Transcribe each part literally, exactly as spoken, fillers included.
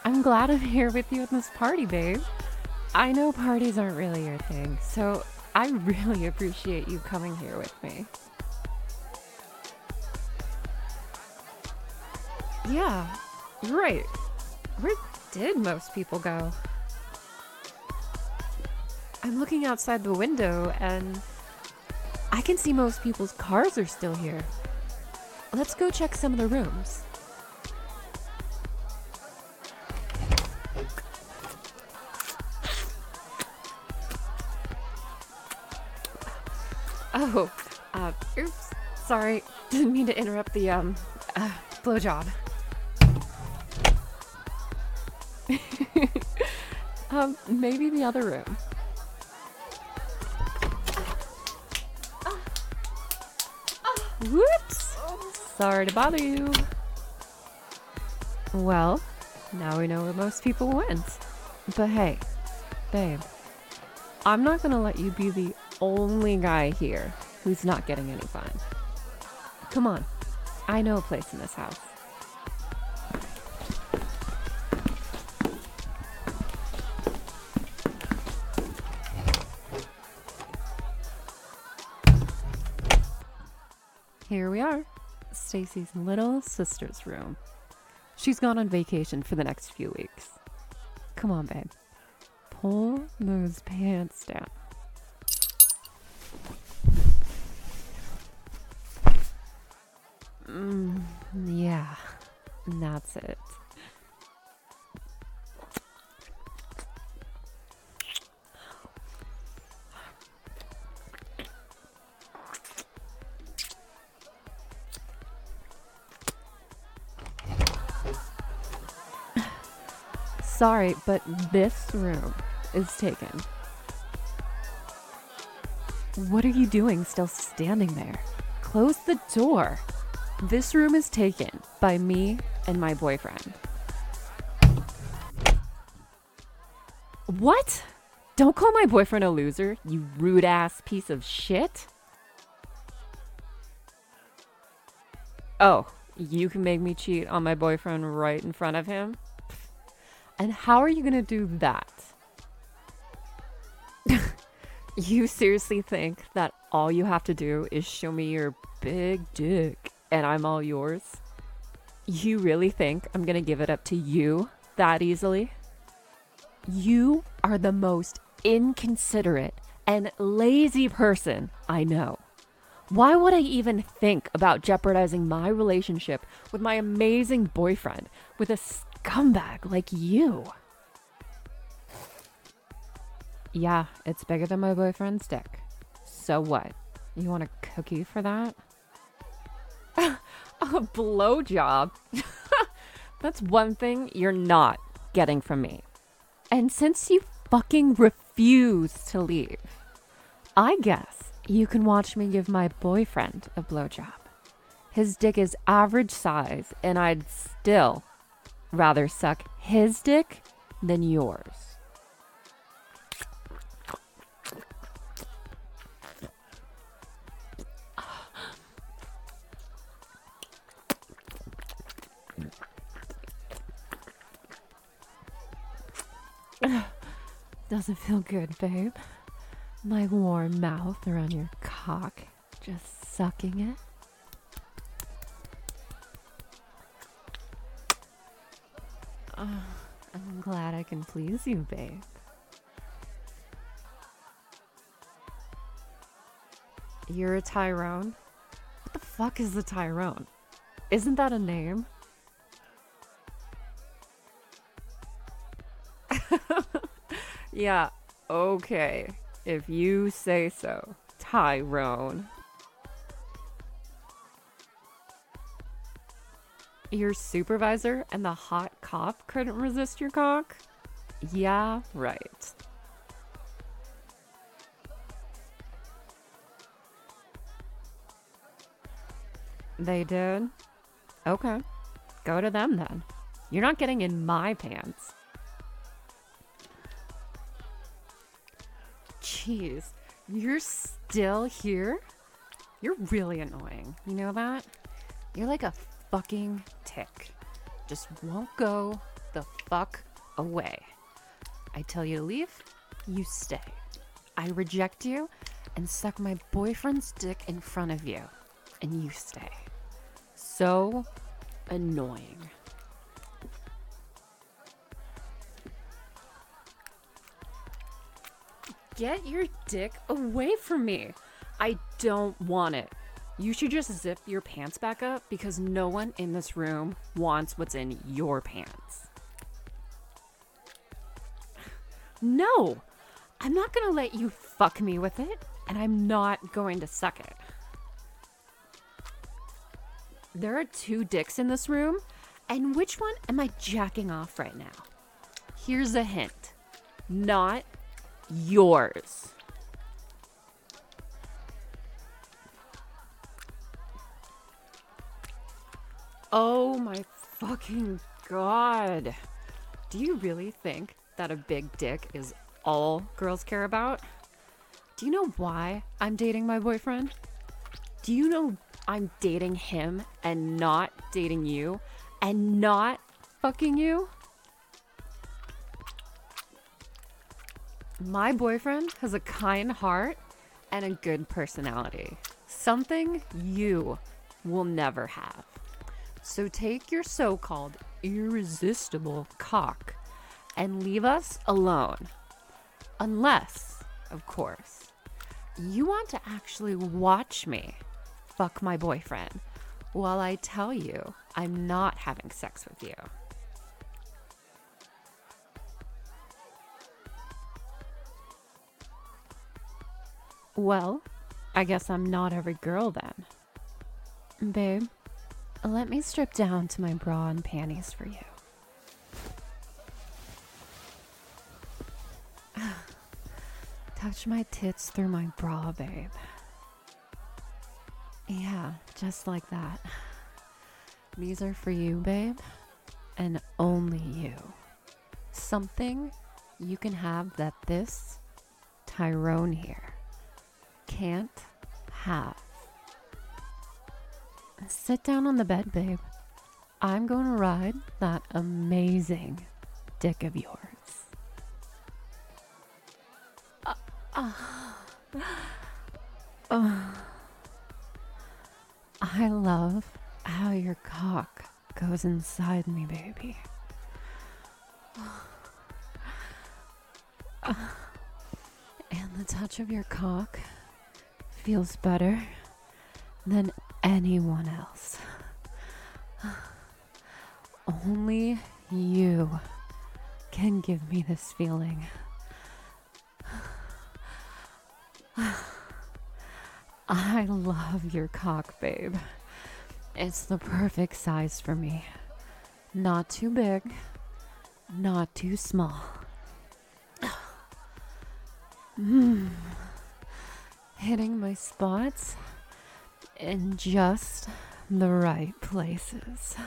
I'm glad I'm here with you at this party, babe. I know parties aren't really your thing, so I really appreciate you coming here with me. Yeah, you're right. Where did most people go? I'm looking outside the window and I can see most people's cars are still here. Let's go check some of the rooms. Oh, uh, oops, sorry. Didn't mean to interrupt the, um, uh, blowjob. um, maybe the other room. Whoops! Sorry to bother you. Well, now we know where most people went. But hey, babe, I'm not gonna let you be the only guy here who's not getting any fun. Come on, I know a place in this house. Here we are, Stacy's little sister's room. She's gone on vacation for the next few weeks. Come on, babe. Pull those pants down. Mm, yeah, that's it. Sorry, but this room is taken. What are you doing still standing there? Close the door. This room is taken by me and my boyfriend. What? Don't call my boyfriend a loser, you rude ass piece of shit. Oh, you can make me cheat on my boyfriend right in front of him? And how are you gonna do that? You seriously think that all you have to do is show me your big dick and I'm all yours? You really think I'm gonna give it up to you that easily? You are the most inconsiderate and lazy person I know. Why would I even think about jeopardizing my relationship with my amazing boyfriend with a scumbag like you? Yeah, it's bigger than my boyfriend's dick. So what? You want a cookie for that? A blowjob? That's one thing you're not getting from me. And since you fucking refuse to leave, I guess you can watch me give my boyfriend a blowjob. His dick is average size, and I'd still rather suck his dick than yours. Doesn't feel good, babe. My warm mouth around your cock, just sucking it. Oh, I'm glad I can please you, babe. You're a Tyrone? What the fuck is a Tyrone? Isn't that a name? Yeah, okay. If you say so, Tyrone. Your supervisor and the hot cop couldn't resist your cock? Yeah, right. They did? Okay. Go to them then. You're not getting in my pants. Jeez, you're still here? You're really annoying. You know that? You're like a fucking tick. Just won't go the fuck away. I tell you to leave, you stay. I reject you and suck my boyfriend's dick in front of you, and you stay. So annoying. Get your dick away from me. I don't want it. You should just zip your pants back up because no one in this room wants what's in your pants. No, I'm not gonna let you fuck me with it, and I'm not going to suck it. There are two dicks in this room, and which one am I jacking off right now? Here's a hint. Not yours. Oh my fucking god. Do you really think that a big dick is all girls care about? Do you know why I'm dating my boyfriend? Do you know I'm dating him and not dating you and not fucking you? My boyfriend has a kind heart and a good personality. Something you will never have. So take your so-called irresistible cock and leave us alone. Unless, of course, you want to actually watch me fuck my boyfriend while I tell you I'm not having sex with you. Well, I guess I'm not every girl then. Babe, let me strip down to my bra and panties for you. Touch my tits through my bra, babe. Yeah, just like that. These are for you, babe, and only you. Something you can have that this Tyrone here can't have. Sit down on the bed, babe. I'm going to ride that amazing dick of yours. Uh, uh, uh, I love how your cock goes inside me, baby. Uh, and the touch of your cock feels better than anyone else. Only you can give me this feeling. I love your cock, babe. It's the perfect size for me. Not too big, not too small. Mm. Hitting my spots in just the right places.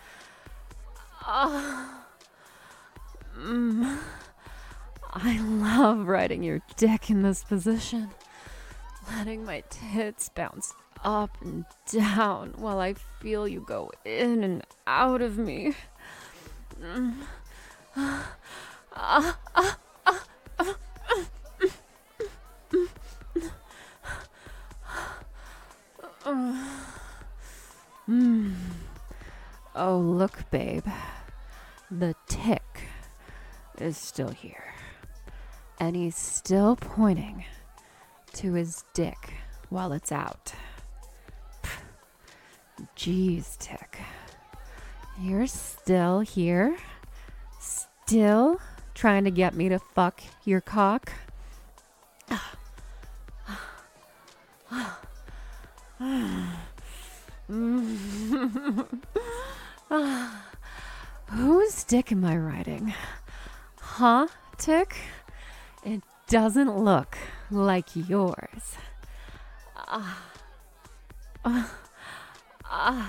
Ah. Mm. I love riding your dick in this position, letting my tits bounce up and down while I feel you go in and out of me. Mm. Ah, ah, ah, ah, ah. Mm. Oh, look, babe. The tick is still here. And he's still pointing to his dick while it's out. Pff, jeez, tick. You're still here? Still trying to get me to fuck your cock? Whose dick am I riding? Huh, tick? It doesn't look like yours. Uh, uh, uh.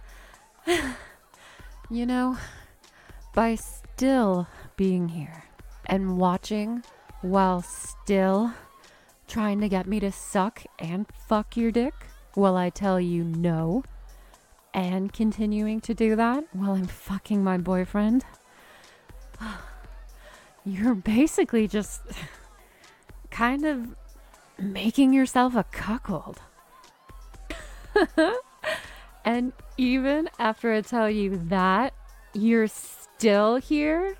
You know, by still being here and watching while still trying to get me to suck and fuck your dick while I tell you no, and continuing to do that while I'm fucking my boyfriend, You're basically just kind of making yourself a cuckold. And even after I tell you that, you're still here?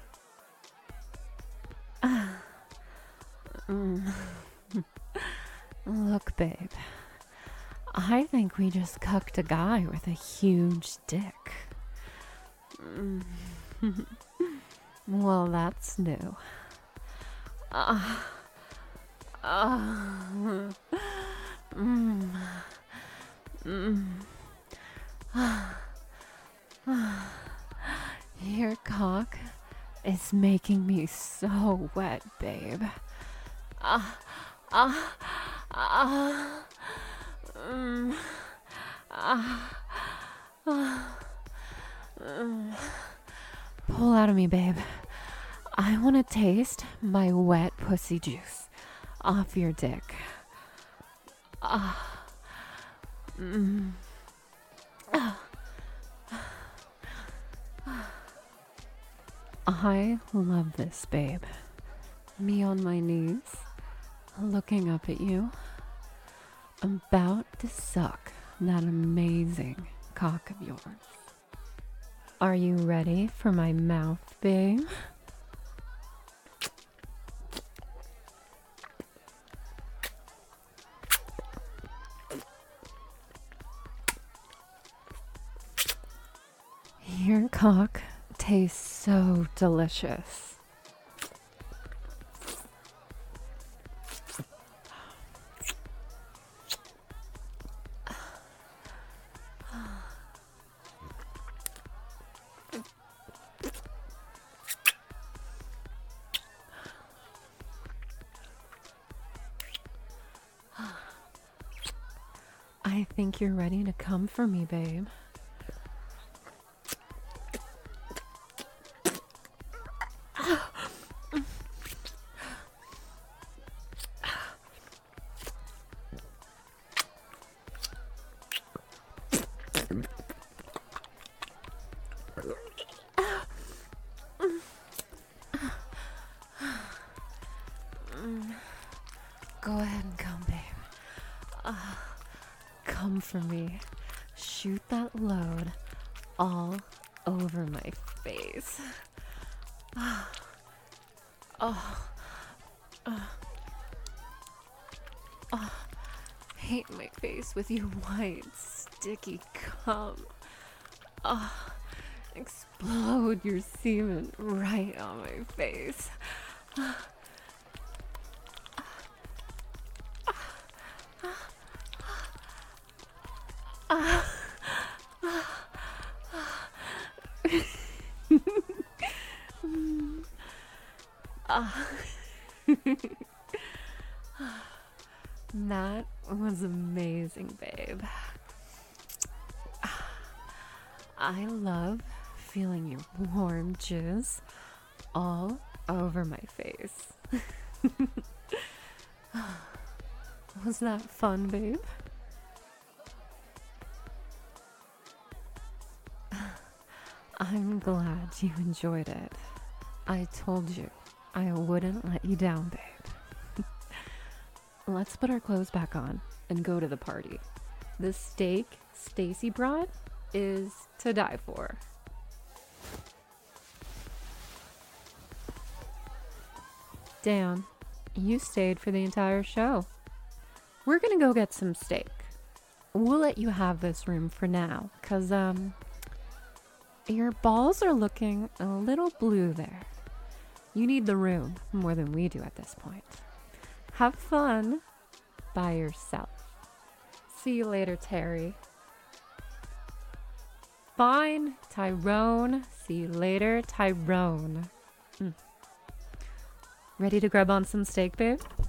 Mm. Look, babe. I think we just cucked a guy with a huge dick. Mm. Well, that's new. Uh, uh, mm, mm. Your cock is making me so wet, babe. Ah, ah, ah, mm, ah, ah, mm. Pull out of me, babe. I want to taste my wet pussy juice off your dick. Ah, mm. Ah. I love this, babe. Me on my knees, looking up at you, about to suck that amazing cock of yours. Are you ready for my mouth, babe? Your cock tastes so delicious. I think you're ready to come for me, babe. Go ahead and come, babe. Uh, come for me. Shoot that load all over my face. Oh, oh, oh, oh. Paint my face with your white, sticky cum. Oh, explode your semen right on my face. That was amazing, babe. I love feeling your warm jizz all over my face. Was that fun, babe? I'm glad you enjoyed it. I told you I wouldn't let you down, babe. Let's put our clothes back on and go to the party. The steak Stacy brought is to die for. Dan, you stayed for the entire show. We're gonna go get some steak. We'll let you have this room for now, cause, um, your balls are looking a little blue there. You need the room more than we do at this point. Have fun by yourself. See you later, Terry. Fine, Tyrone. See you later, Tyrone. Mm. Ready to grab on some steak, babe?